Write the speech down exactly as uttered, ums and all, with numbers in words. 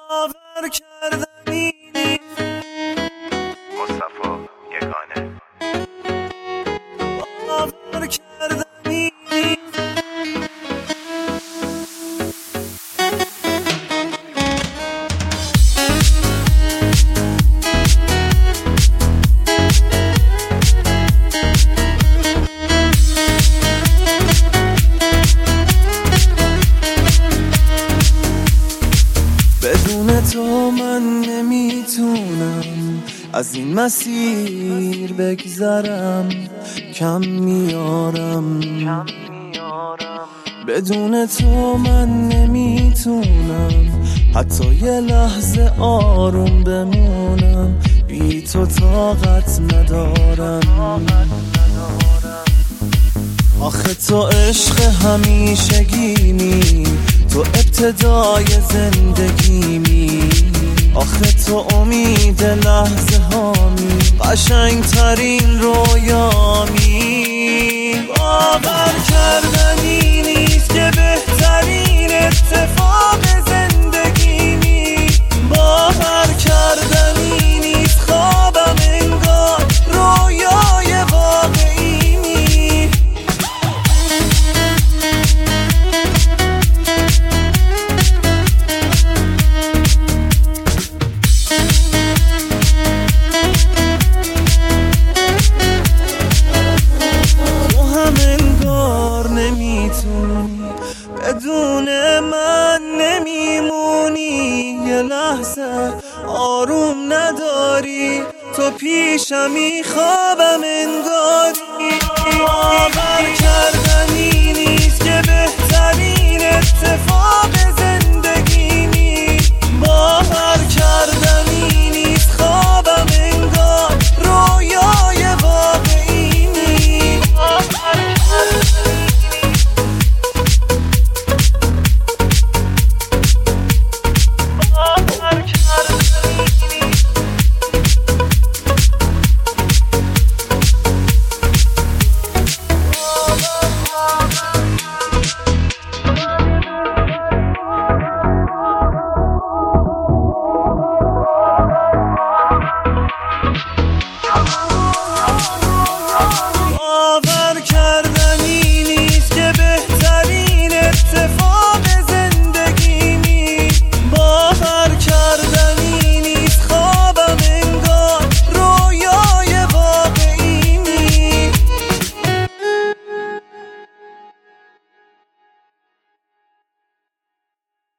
باور کردنی نیست. مصطفی یگانه. باور کردنی نیست. بدون تو من نمیتونم از این مسیر بگذرم، کم میارم. بدون تو من نمیتونم حتی یه لحظه آروم بمونم، بی تو طاقت ندارم. آخه تو عشق همیشگیمی، تو ابتدای زندگیمی. آخه تو امید لحظه هامی، قشنگ ترین رویامی. باور کردنی نیست که بهترین اتفاق زندگیمی. باور کردنی نیست خوابم انگار رویای واقعیمی. بدون من نمیمونی، یه لحظه آروم نداری، تو پیشمی خوابم انگاری. باور کردنی نیست که بهتری